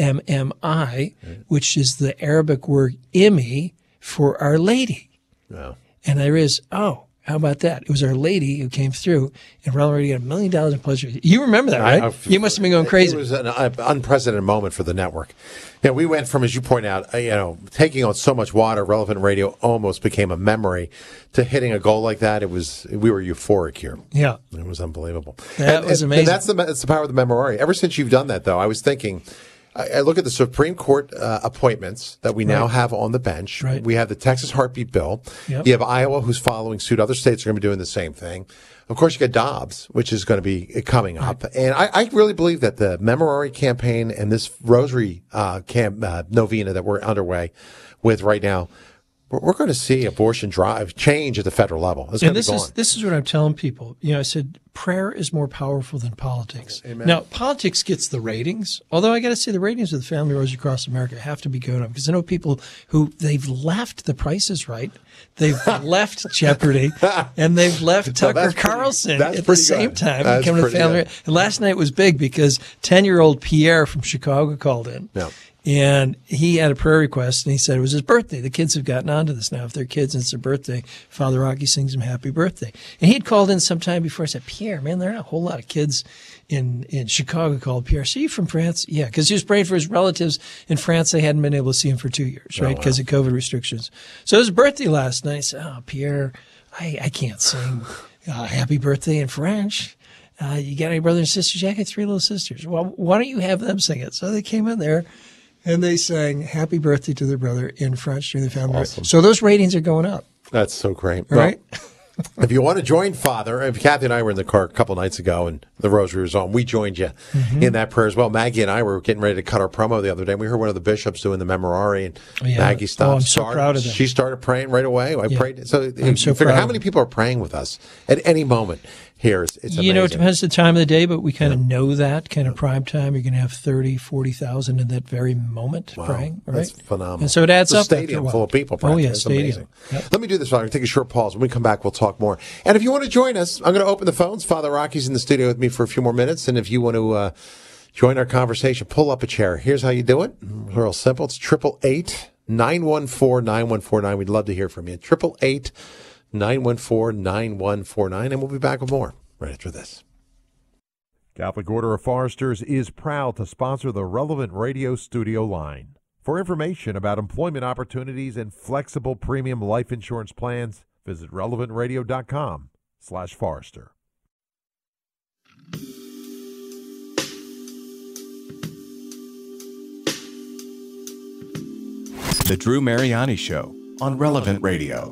S11: IMMI, which is the Arabic word Imi for Our Lady. Wow. And I realized, how about that? It was Our Lady who came through, and Ronald already got $1 million in pleasure. You remember that, right? You must have been going crazy.
S1: It was an unprecedented moment for the network. We went from, as you point out, taking on so much water, Relevant Radio almost became a memory, to hitting a goal like that. We were euphoric here.
S11: Yeah.
S1: It was unbelievable.
S11: That was amazing.
S1: And that's the power of the memorare. Ever since you've done that, though, I was thinking, I look at the Supreme Court appointments that we now have on the bench. Right. We have the Texas heartbeat bill. Yep. You have Iowa, who's following suit. Other states are going to be doing the same thing. Of course, you got Dobbs, which is going to be coming up. And I really believe that the memorare campaign and this rosary novena that we're underway with right now, we're going to see abortion drive change at the federal level.
S11: And this is what I'm telling people. I said prayer is more powerful than politics. Amen. Now, politics gets the ratings, although I got to say the ratings of the Family Rosary Across America have to be going up, because I know people who they've left The Price is Right, they've left Jeopardy, and they've left Tucker Carlson at the same time. Coming to Family. And last night was big because 10-year-old Pierre from Chicago called in. Yeah. And he had a prayer request, and he said it was his birthday. The kids have gotten onto this now. If they're kids and it's their birthday, Father Rocky sings them happy birthday. And he had called in sometime before. I said, Pierre, man, there are not a whole lot of kids in Chicago called Pierre. So you from France? Yeah, because he was praying for his relatives in France. They hadn't been able to see him for 2 years, right, because of COVID restrictions. So it was his birthday last night. I said, Pierre, I can't sing happy birthday in French. You got any brothers and sisters? Yeah, I got 3 little sisters. Well, why don't you have them sing it? So they came in there. And they sang happy birthday to their brother in French during the family. Awesome. So those ratings are going up.
S1: That's so great.
S11: Right?
S1: Well, if you want to join Father, if Kathy and I were in the car a couple nights ago and the rosary was on, we joined you in that prayer as well. Maggie and I were getting ready to cut our promo the other day. We heard one of the bishops doing the memorare, and Maggie stopped.
S11: I'm so proud of that.
S1: She started praying right away. I prayed. So I'm so figure how many people are praying with us at any moment. Here, it's amazing.
S11: It depends the time of the day, but we kind of know that kind of prime time. You're going to have 30, 40,000 in that very moment praying. Right?
S1: That's phenomenal.
S11: And so it adds up.
S1: A stadium full of people praying.
S11: Oh, yeah,
S1: it's
S11: stadium.
S1: Yep. Let me do this, Father. Take a short pause. When we come back, we'll talk more. And if you want to join us, I'm going to open the phones. Father Rocky's in the studio with me for a few more minutes. And if you want to join our conversation, pull up a chair. Here's how you do it. Real simple. It's 888-914-9149. We'd love to hear from you. 888 914-9149, and we'll be back with more right after this.
S12: Catholic Order of Foresters is proud to sponsor the Relevant Radio studio line. For information about employment opportunities and flexible premium life insurance plans, visit relevantradio.com/Forester.
S10: The Drew Mariani Show on Relevant Radio.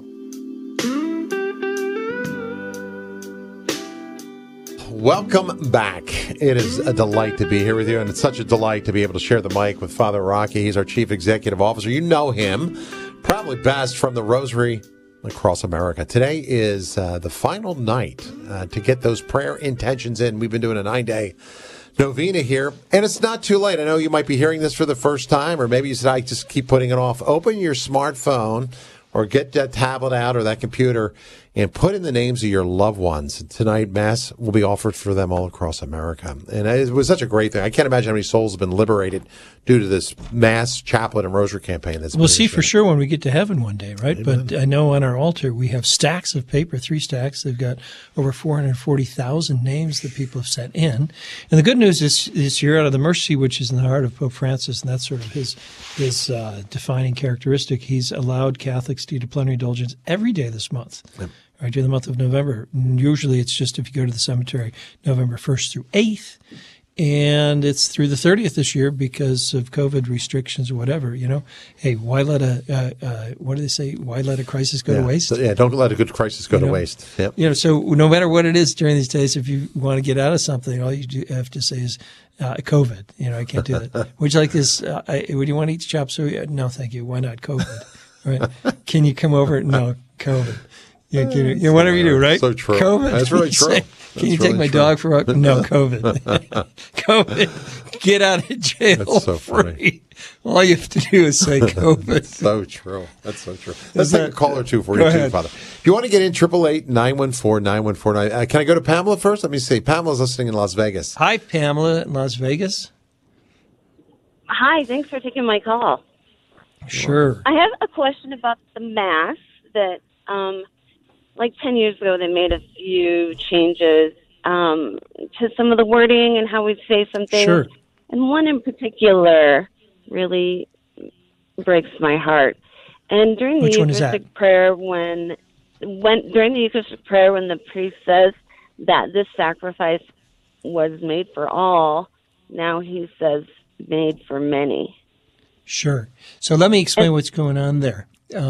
S1: Welcome back. It is a delight to be here with you, and it's such a delight to be able to share the mic with Father Rocky. He's our Chief Executive Officer. You know him probably best from the Rosary across America. Today is the final night to get those prayer intentions in. We've been doing a 9-day novena here, and it's not too late. I know you might be hearing this for the first time, or maybe you said, I just keep putting it off. Open your smartphone or get that tablet out or that computer and put in the names of your loved ones. Tonight, Mass will be offered for them all across America. And it was such a great thing. I can't imagine how many souls have been liberated due to this Mass, Chaplet, and Rosary campaign.
S11: We'll see for sure when we get to heaven one day, right? Amen. But I know on our altar we have stacks of paper, 3 stacks. They've got over 440,000 names that people have sent in. And the good news is this year, out of the mercy which is in the heart of Pope Francis, and that's sort of his defining characteristic, he's allowed Catholics to eat a plenary indulgence every day this month. Yep. Right, during the month of November. And usually it's just if you go to the cemetery November 1st through 8th, and it's through the 30th this year because of COVID restrictions or whatever, you know. Hey, why let what do they say? Why let a crisis go to waste?
S1: So, don't let a good crisis go to waste. Yep.
S11: You know, so no matter what it is during these days, if you want to get out of something, all you have to say is COVID. You know, I can't do that. Would you like this? Would you want to eat chop suey? No, thank you. Why not COVID? Right? Can you come over? No, COVID. Yeah, whatever you do, right?
S1: So true.
S11: COVID.
S1: That's really true.
S11: Can you take my dog for a walk? No, COVID. COVID. Get out of jail.
S1: That's so
S11: free.
S1: Funny.
S11: All you have to do is say COVID.
S1: That's so true. That's so true. Let's take a call or two for you, too, Father. If you want to get in, 888-914-9149. Can I go to Pamela first? Let me see. Pamela's listening in Las Vegas.
S11: Hi, Pamela in Las Vegas.
S13: Hi, thanks for taking my call.
S11: Sure.
S13: I have a question about the Mass that, like 10 years ago, they made a few changes to some of the wording and how we'd say some things.
S11: Sure.
S13: And one in particular really breaks my heart. And during the Eucharistic prayer, when the priest says that this sacrifice was made for all, now he says made for many.
S11: Sure. So let me explain what's going on there.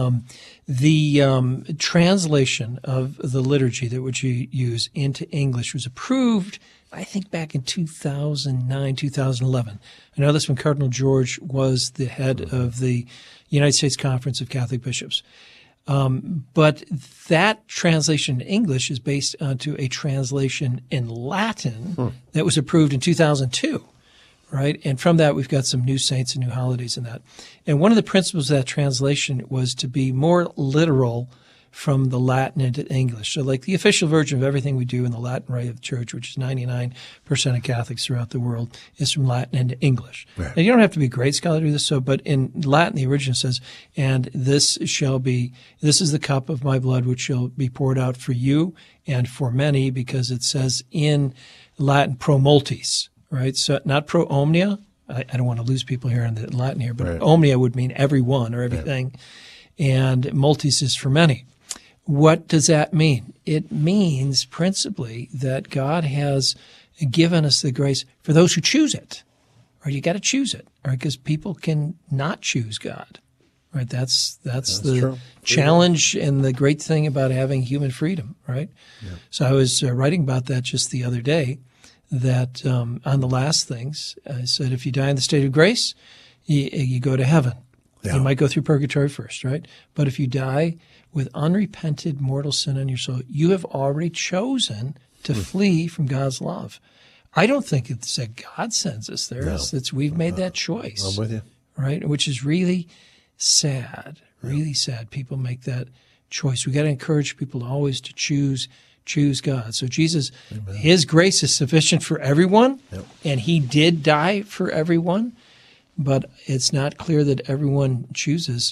S11: The translation of the liturgy that which you use into English was approved, I think, back in 2009, 2011. I know this when Cardinal George was the head of the United States Conference of Catholic Bishops. But that translation in English is based onto a translation in Latin that was approved in 2002. Right? And from that, we've got some new saints and new holidays in that. And one of the principles of that translation was to be more literal from the Latin into English. So like the official version of everything we do in the Latin Rite of the Church, which is 99% of Catholics throughout the world, is from Latin into English. Right. And you don't have to be a great scholar to do this, but in Latin, the original says, and this is the cup of my blood which shall be poured out for you and for many, because it says in Latin pro multis. Right, so not pro omnia. I don't want to lose people here in the Latin here, but omnia would mean everyone or everything, and multis is for many. What does that mean? It means principally that God has given us the grace for those who choose it. Right, you got to choose it, right? Because people can not choose God. Right, that's the true. Challenge and the great thing about having human freedom. Right, so I was writing about that just the other day. That on the last things, I said, if you die in the state of grace, you go to heaven. Yeah. You might go through purgatory first, right? But if you die with unrepented mortal sin on your soul, you have already chosen to flee from God's love. I don't think it's that God sends us there. No. It's we've made that choice.
S1: I'm with you.
S11: Right? Which is really sad, really sad. People make that choice. We got to encourage people always to choose God. So Jesus, Amen. His grace is sufficient for everyone, and he did die for everyone, but it's not clear that everyone chooses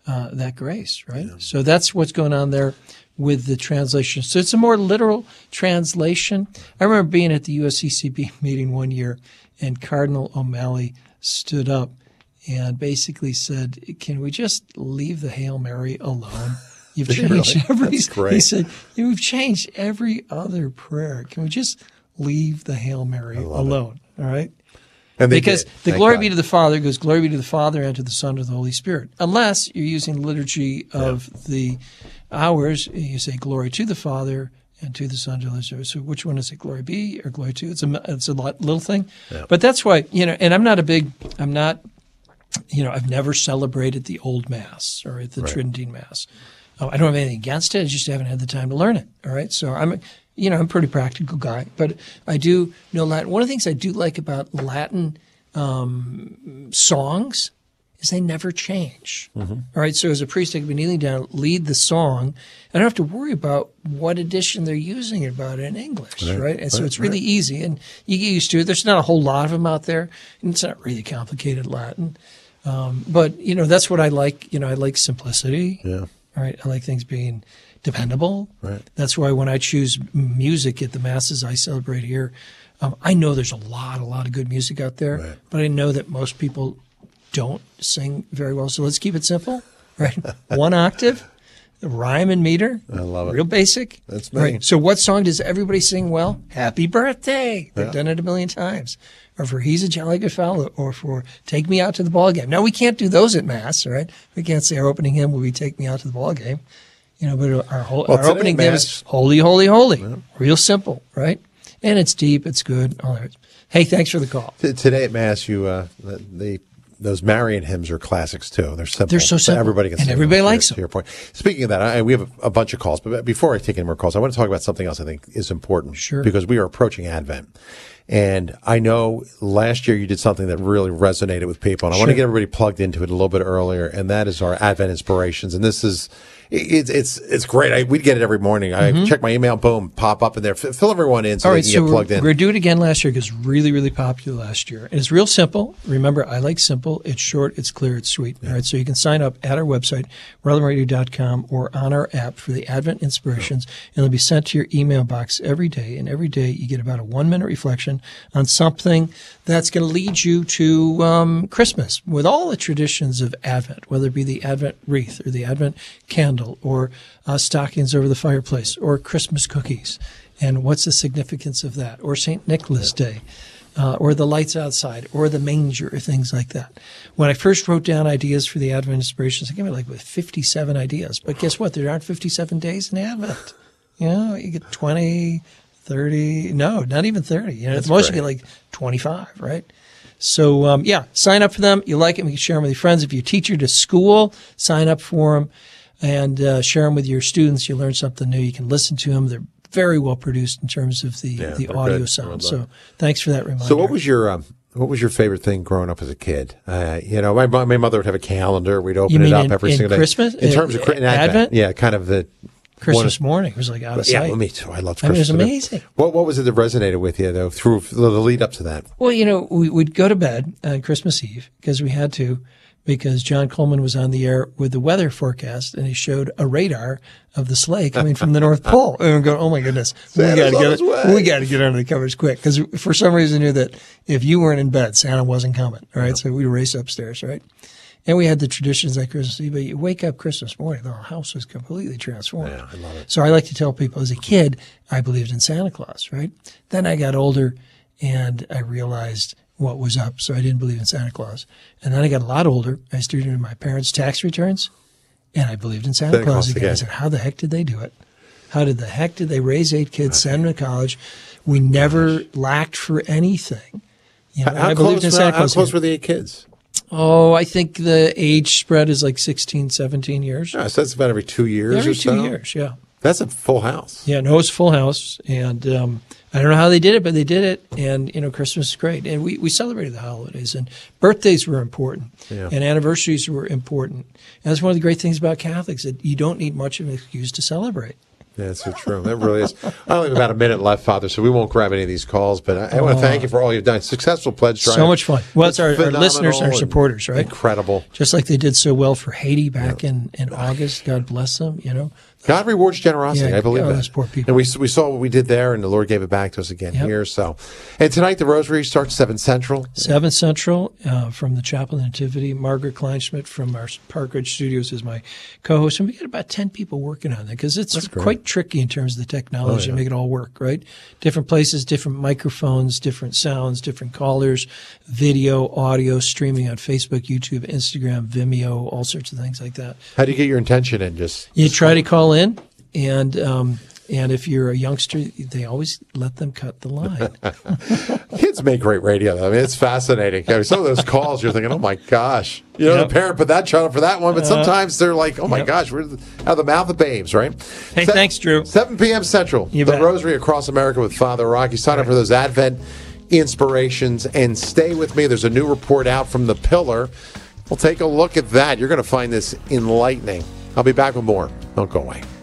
S11: that grace, right? Yeah. So that's what's going on there with the translation. So it's a more literal translation. I remember being at the USCCB meeting one year, and Cardinal O'Malley stood up and basically said, "Can we just leave the Hail Mary alone? You've changed every." He said, "We've changed every other prayer. Can we just leave the Hail Mary alone?" All right. And because the glory be to the Father goes, glory be to the Father and to the Son and to the Holy Spirit. Unless you're using the liturgy of the hours, you say glory to the Father and to the Son and to the Holy Spirit. So which one is it, glory be or glory to? It's a little thing. Yeah. But that's why, and I've never celebrated the old Mass or the Tridentine Mass. I don't have anything against it. I just haven't had the time to learn it. All right. So I'm a pretty practical guy, but I do know Latin. One of the things I do like about Latin songs is they never change. Mm-hmm. All right. So as a priest, I can be kneeling down, lead the song. I don't have to worry about what edition they're using it about in English. Right. And so it's really easy, and you get used to it. There's not a whole lot of them out there, and it's not really complicated Latin. But that's what I like. I like simplicity. Yeah. All right. I like things being dependable. Right. That's why when I choose music at the Masses I celebrate here, I know there's a lot of good music out there, but I know that most people don't sing very well. So let's keep it simple, right? One octave, rhyme and meter. I love it. Real basic. That's me. Right. So what song does everybody sing well? Happy Birthday. They've done it a million times. Or for He's a Jolly Good Fellow, or for Take Me Out to the Ball Game. Now, we can't do those at Mass, right? We can't say our opening hymn will be Take Me Out to the Ball Game. But our opening hymn is Holy, Holy, Holy. Yeah. Real simple, right? And it's deep, it's good. All right. Hey, thanks for the call.
S1: Today at Mass, those Marian hymns are classics too. They're simple.
S11: They're so simple.
S1: Everybody can sing them.
S11: Everybody likes them.
S1: To your point. Speaking of that, we have a bunch of calls, but before I take any more calls, I want to talk about something else I think is important.
S11: Sure.
S1: Because we are approaching Advent. And I know last year you did something that really resonated with people, and I want to get everybody plugged into it a little bit earlier, and that is our Advent Inspirations. And this is it's great. We get it every morning. I check my email, boom, pop up in there. Fill everyone in so they can get plugged in.
S11: We're going to do it again last year because it was really, really popular last year. And it's real simple. Remember, I like simple. It's short, it's clear, it's sweet. Yeah. All right, so you can sign up at our website, relevantradio.com, or on our app for the Advent Inspirations, and they'll be sent to your email box every day. And every day you get about a 1-minute reflection on something that's going to lead you to Christmas with all the traditions of Advent, whether it be the Advent wreath or the Advent candle or stockings over the fireplace or Christmas cookies. And what's the significance of that? Or St. Nicholas Day, or the lights outside, or the manger, or things like that. When I first wrote down ideas for the Advent Inspirations, I came up with 57 ideas. But guess what? There aren't 57 days in Advent. You get 20, 30. No, not even 30. At the most, you get 25, right? So, sign up for them. You like them, you can share them with your friends. If you teach it to school, sign up for them and share them with your students. You learn something new. You can listen to them. They're very well produced in terms of the audio sound. So thanks for that reminder.
S1: So what was your favorite thing growing up as a kid? My mother would have a calendar. We'd open it up every single day.
S11: Christmas?
S1: In terms of Advent? Yeah, kind of the
S11: Christmas morning. It was out of sight.
S1: Yeah, me too. I loved Christmas.
S11: It was amazing.
S1: What was it that resonated with you, though, through the lead up to that?
S11: Well, we'd go to bed on Christmas Eve because we had to, because John Coleman was on the air with the weather forecast, and he showed a radar of the sleigh coming from the North Pole. And we go, oh my goodness, we got to get under the covers quick, because for some reason we knew that if you weren't in bed, Santa wasn't coming. All right, so we'd race upstairs, right? And we had the traditions like Christmas Eve, but you wake up Christmas morning, the house was completely transformed.
S1: Yeah, I love it.
S11: So I like to tell people, as a kid, I believed in Santa Claus, right? Then I got older and I realized what was up, so I didn't believe in Santa Claus. And then I got a lot older. I started doing my parents' tax returns, and I believed in Santa Claus again. I said, how the heck did they do it? How the heck did they raise 8 kids, send them to college? We never lacked for anything.
S1: How close were the 8 kids?
S11: Oh, I think the age spread is 16, 17 years.
S1: Yeah, so that's about every 2 years
S11: every
S1: or so?
S11: 2 years, yeah.
S1: That's a full house.
S11: Yeah, no, it's a full house. And I don't know how they did it, but they did it. And, Christmas is great. And we celebrated the holidays. And birthdays were important. Yeah. And anniversaries were important. And that's one of the great things about Catholics, that you don't need much of an excuse to celebrate.
S1: Yeah, it's so true. That really is. I only have about a minute left, Father, so we won't grab any of these calls. But I want to thank you for all you've done. Successful pledge drive.
S11: So much fun. Well, it's our listeners and our supporters, right?
S1: Incredible.
S11: Just like they did so well for Haiti back in August. God bless them,
S1: God rewards generosity. I believe that.
S11: Those poor people.
S1: And we saw what we did there, and the Lord gave it back to us again here. So, and tonight the Rosary starts 7 Central.
S11: 7 Central from the Chapel of Nativity. Margaret Kleinschmidt from our Park Ridge Studios is my co-host, and we got about 10 people working on that because it's quite tricky in terms of the technology to make it all work. Right, different places, different microphones, different sounds, different callers, video, audio, streaming on Facebook, YouTube, Instagram, Vimeo, all sorts of things like that.
S1: How do you get your intention in?
S11: You try to call in, and if you're a youngster, they always let them cut the line.
S1: Kids make great radio, though. I mean, it's fascinating. I mean, some of those calls, you're thinking, oh, my gosh. The parent put that channel for that one, but sometimes they're like, oh, my gosh, we're out of the mouth of babes, right?
S11: Hey, thanks, Drew.
S1: 7 p.m. Central, the Rosary Across America with Father Rocky. Sign up for those Advent inspirations and stay with me. There's a new report out from The Pillar. We'll take a look at that. You're going to find this enlightening. I'll be back with more. Don't go away.